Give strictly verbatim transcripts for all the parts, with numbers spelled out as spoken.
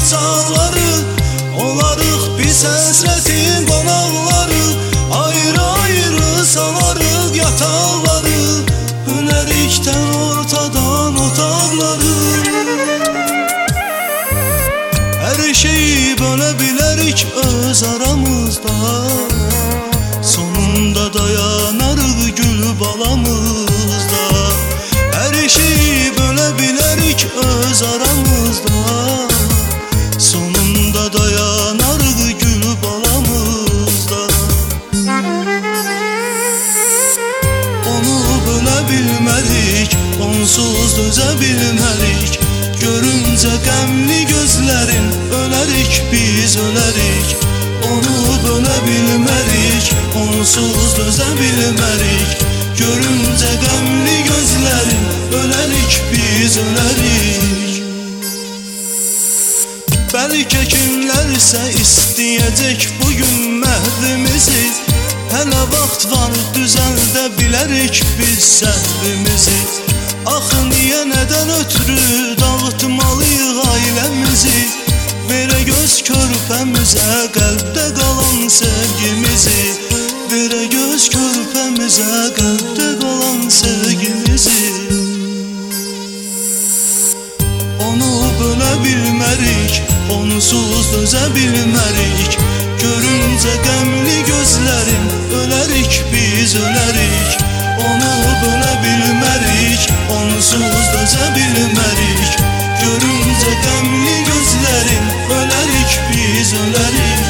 yosaqları, olarıq biz həsrətin qonaqları. Ayrı-ayrı salarıq yataqları, bölərikdən ortadan otaqları. Hər şeyi bölə bilərik öz aramızda, sonunda dayanarıq gül balamızda. Hər şeyi bölə bilərik öz aramızda, sonunda dayanarıq gül balamızda. Onu bölə bilmərik, onsuz dözə bilmərik. Görüncə qəmli gözlərin, ölərik biz ölərik. Onu bölə bilmərik, onsuz dözə bilmərik. Görüncə qəmli gözlərin, ölərik biz ölərik. Bəlkə kimlərsə istəyəcək bugün məhvimizi, hələ vaxt var düzəldə bilərik biz səhvimizi. Axı niyə nədən ötürü dağıtmalıyıq ailəmizi, verə göz körpəmizə qəlbdə qalan sevgimizi, verə göz körpəmizə qəlbdə qalan sevgimizi. Onu bölə bilmərik, onsuz dözə bilmərik. Görüncə qəmli gözlərin, ölərik biz ölərik. Onu bölə bilmərik, onsuz dözə bilmərik. Görüncə qəmli gözlərin, ölərik biz ölərik.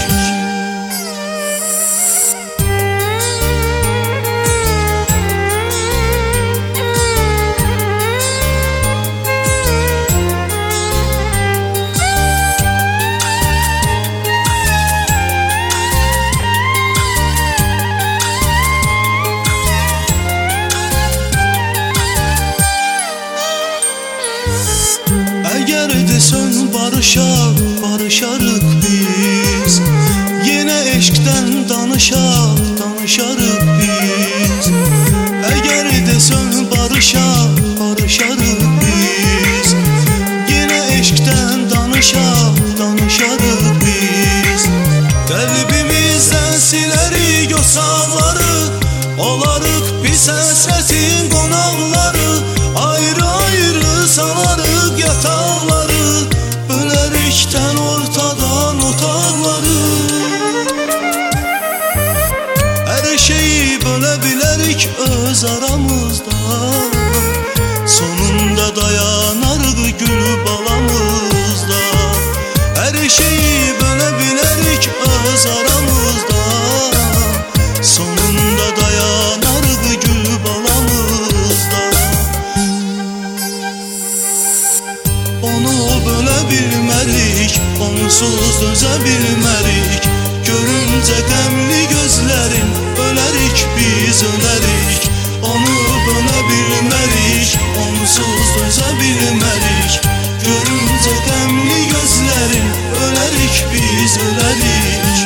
Əgər desən barışaq, barışarıq biz. Yenə eşqdən danışaq, danışarıq biz. Əgər desən barışaq, barışarıq biz. Yenə eşqdən danışaq, danışarıq biz. Qəlbimizdən silərik yosaqları, olarıq biz həsrətin qonaqları. Ayrı-ayrı salarıq yataqları, bölərikdən ortadan otaqları. Hər şeyi bölə bilərik öz aramızda, sonunda dayanarıq gül balamızda. Hər şeyi bölə bilərik öz aramızda, sonunda dayanarıq gül balamızda. Onu bölə bilmərik, onsuz dözə bilmərik. Görüncə qəmli gözlərin, ölərik biz ölərik. Onu bölə bilmərik, onsuz dözə bilmərik. Görüncə qəmli gözlərin, ölərik biz ölərik.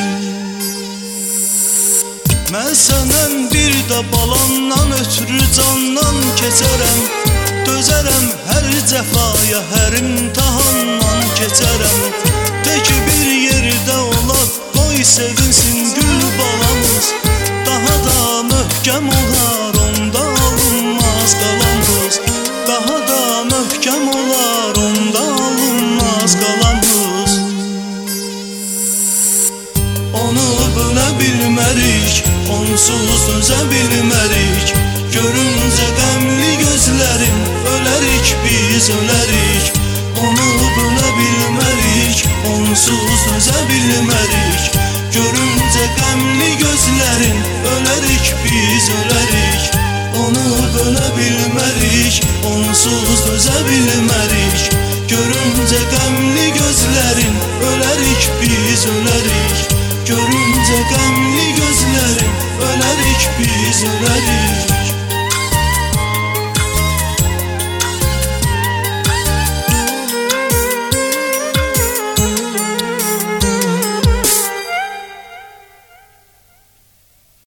Mən səndən bir də balandan ötürü candan keçərəm. Dözərəm hər cəfaya, hər imtihandan keçərəm. De ki bir yerdə olaq, qoy sevinsin gül balamız. Daha da möhkəm olar, onda alınmaz qalamız. Daha da möhkəm olar, onda alınmaz qalamız. Onu bölə bilmərik, onsuz dözə bilmərik. Görüncə qəmli gözlərin, ölərik biz ölərik. Onu bölə bilmərik, onsuz dözə bilmərik. Görüncə qəmli gözlərin, ölərik biz ölərik. Onu bölə bilmərik, onsuz dözə bilmərik. Görüncə qəmli gözlərin, ölərik biz ölərik. Görüncə qəmli gözlərin, ölərik biz ölərik.